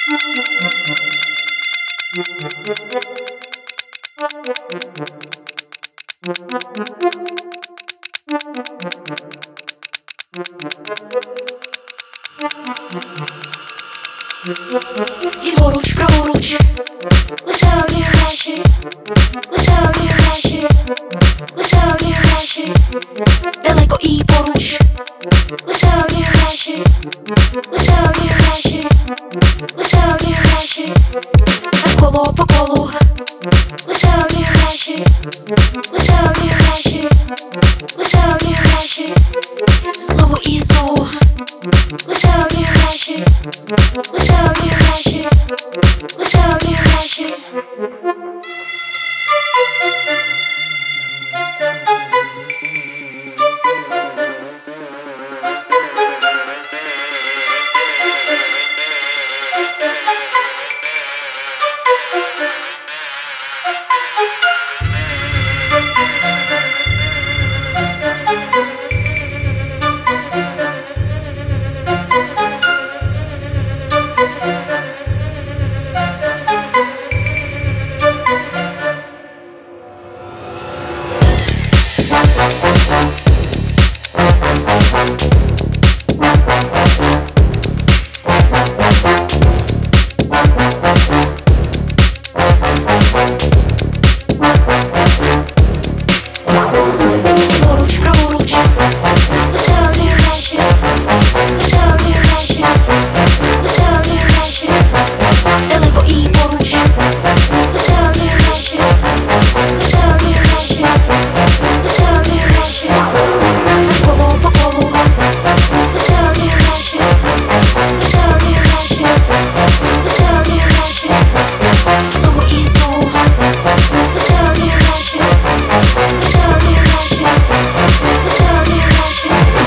Ліворуч, праворуч, лише одні хащі, лише одні хащі, лише одні хащі, далеко і поруч, лише одні хащі, лише одні хащі, лише одні хащі, навколо по колу, лише одні хащі, лише одні хащі, лише одні хащі, знову і знову, лише одні хащі, лише одні хащі, лише одні хащі. Ліворуч, праворуч, лише одні хащі, лише одні хащі, лише одні хащі, далеко і поруч, лише одні хащі, лише одні хащі, лише одні хащі, навколо по колу, лише одні хащі, лише одні хащі, лише одні хащі, знову і знову, лише одні хащі, лише одні хащі, лише одні хащі.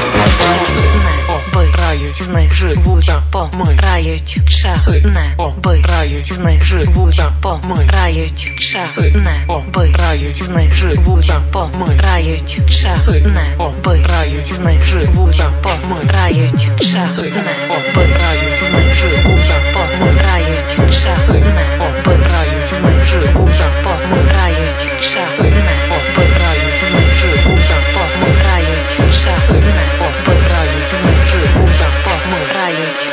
Обирають, в них живуть, помирають, шанси не обирають, в них живуть, помирають, шанси не обирають, в них живуть, помирають, шанси не обирають, в них живуть, помирають, шанси не обирають, в них живуть, помирають, шанси не обирають, в них живуть, помирають, шанси не обирають, в них живуть, помирають, шанси не обирають, в них живуть, помирають.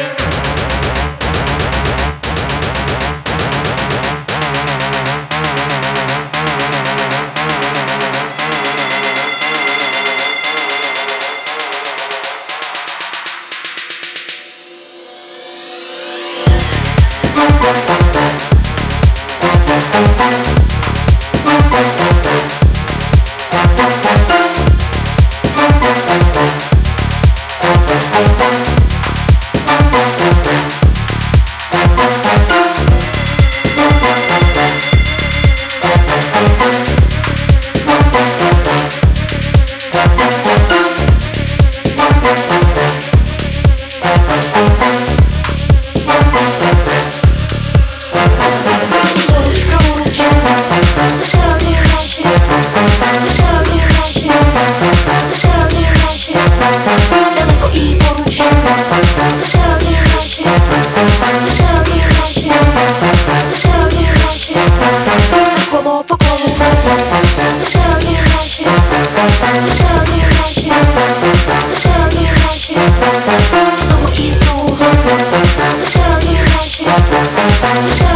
Ліворуч, праворуч, лише одні хащі, лише одні хащі, лише одні хащі, далеко і поруч, лише одні хащі, лише одні хащі, лише одні хащі, навколо по колу, лише одні хащі, лише одні хащі, лише одні хащі, знову і знову, лише одні хащі, лише